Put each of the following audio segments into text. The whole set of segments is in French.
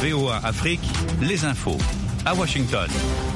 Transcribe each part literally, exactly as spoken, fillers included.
V O A Afrique, les infos. À Washington.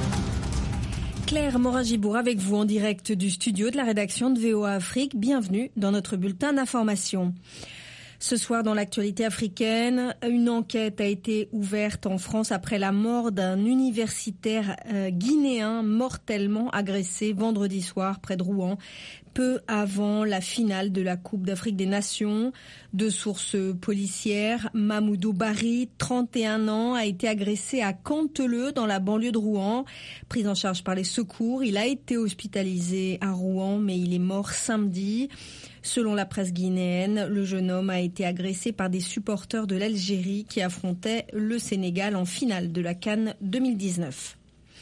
Claire Morin-Gibour avec vous en direct du studio de la rédaction de V O A Afrique. Bienvenue dans notre bulletin d'information. Ce soir, dans l'actualité africaine, une enquête a été ouverte en France après la mort d'un universitaire euh, guinéen mortellement agressé vendredi soir près de Rouen, peu avant la finale de la Coupe d'Afrique des Nations. De sources policières, Mamoudou Bari, trente et un ans, a été agressé à Canteleu, dans la banlieue de Rouen. Pris en charge par les secours, il a été hospitalisé à Rouen, mais il est mort samedi. Selon la presse guinéenne, le jeune homme a été agressé par des supporters de l'Algérie qui affrontaient le Sénégal en finale de la CAN deux mille dix-neuf.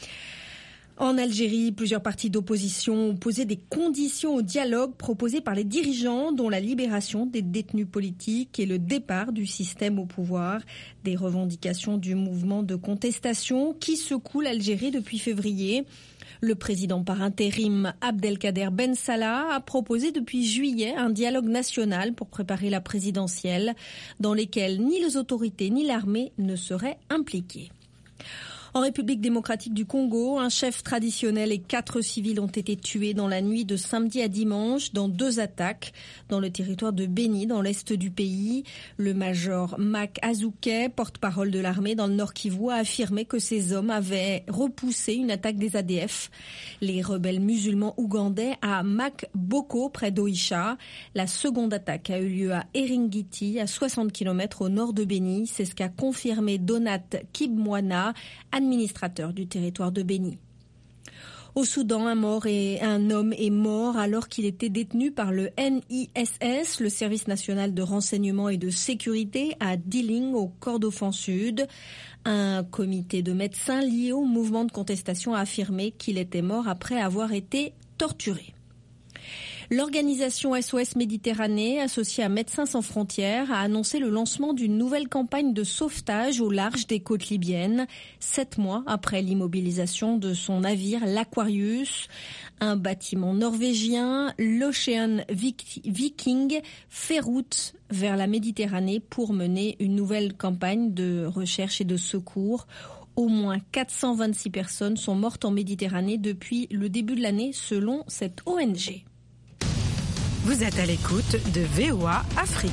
En Algérie, plusieurs partis d'opposition ont posé des conditions au dialogue proposé par les dirigeants, dont la libération des détenus politiques et le départ du système au pouvoir. Des revendications du mouvement de contestation qui secoue l'Algérie depuis février. Le président par intérim Abdelkader Ben Salah a proposé depuis juillet un dialogue national pour préparer la présidentielle, dans lequel ni les autorités ni l'armée ne seraient impliquées. En République démocratique du Congo, un chef traditionnel et quatre civils ont été tués dans la nuit de samedi à dimanche dans deux attaques dans le territoire de Béni, dans l'est du pays. Le major Mac Azouké, porte-parole de l'armée dans le Nord Kivu, a affirmé que ces hommes avaient repoussé une attaque des A D F. Les rebelles musulmans ougandais à Makboko, près d'Oicha. La seconde attaque a eu lieu à Eringiti, à soixante kilomètres au nord de Béni. C'est ce qu'a confirmé Donat Kibmwana, administrateur du territoire de Béni. Au Soudan, un mort et un homme est mort alors qu'il était détenu par le N I S S, le service national de renseignement et de sécurité, à Diling, au Kordofan Sud. Un comité de médecins lié au mouvement de contestation a affirmé qu'il était mort après avoir été torturé. L'organisation S O S Méditerranée, associée à Médecins sans frontières, a annoncé le lancement d'une nouvelle campagne de sauvetage au large des côtes libyennes, sept mois après l'immobilisation de son navire l'Aquarius. Un bâtiment norvégien, l'Ocean Viking, fait route vers la Méditerranée pour mener une nouvelle campagne de recherche et de secours. Au moins quatre cent vingt-six personnes sont mortes en Méditerranée depuis le début de l'année, selon cette O N G. Vous êtes à l'écoute de V O A Afrique.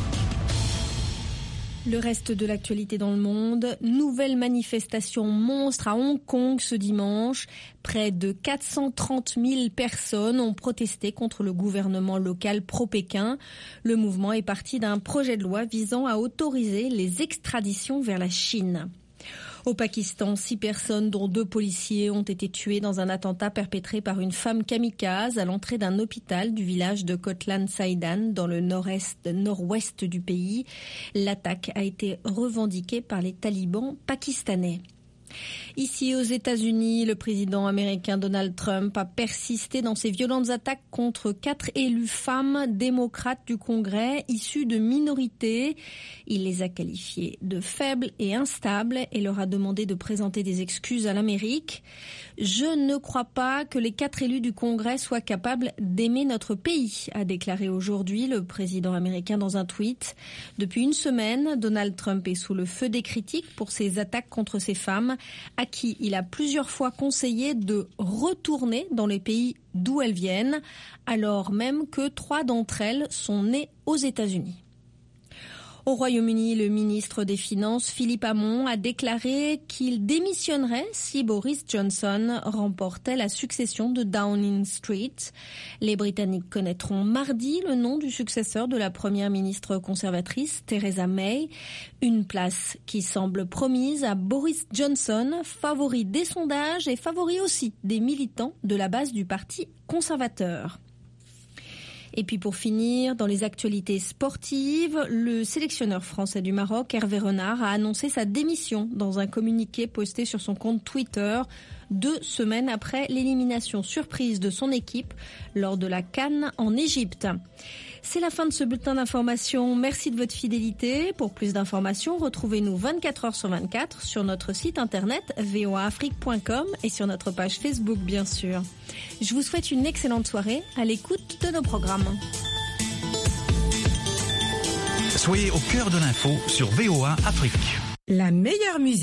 Le reste de l'actualité dans le monde, nouvelle manifestation monstre à Hong Kong ce dimanche. Près de quatre cent trente mille personnes ont protesté contre le gouvernement local pro-Pékin. Le mouvement est parti d'un projet de loi visant à autoriser les extraditions vers la Chine. Au Pakistan, six personnes, dont deux policiers, ont été tuées dans un attentat perpétré par une femme kamikaze à l'entrée d'un hôpital du village de Kotlan Saidan, dans le nord-est, nord-ouest du pays. L'attaque a été revendiquée par les talibans pakistanais. Ici aux États-Unis, le président américain Donald Trump a persisté dans ses violentes attaques contre quatre élues femmes démocrates du Congrès issues de minorités. Il les a qualifiées de faibles et instables et leur a demandé de présenter des excuses à l'Amérique. Je ne crois pas que les quatre élus du Congrès soient capables d'aimer notre pays, a déclaré aujourd'hui le président américain dans un tweet. Depuis une semaine, Donald Trump est sous le feu des critiques pour ses attaques contre ces femmes, à qui il a plusieurs fois conseillé de retourner dans les pays d'où elles viennent, alors même que trois d'entre elles sont nées aux États-Unis. Au Royaume-Uni, le ministre des Finances, Philippe Hammond, a déclaré qu'il démissionnerait si Boris Johnson remportait la succession de Downing Street. Les Britanniques connaîtront mardi le nom du successeur de la première ministre conservatrice, Theresa May. Une place qui semble promise à Boris Johnson, favori des sondages et favori aussi des militants de la base du parti conservateur. Et puis pour finir, dans les actualités sportives, le sélectionneur français du Maroc, Hervé Renard, a annoncé sa démission dans un communiqué posté sur son compte Twitter deux semaines après l'élimination surprise de son équipe lors de la CAN en Égypte. C'est la fin de ce bulletin d'information. Merci de votre fidélité. Pour plus d'informations, retrouvez-nous vingt-quatre heures sur vingt-quatre sur notre site internet v o a afrique point com et sur notre page Facebook, bien sûr. Je vous souhaite une excellente soirée à l'écoute de nos programmes. Soyez au cœur de l'info sur V O A Afrique. La meilleure musique.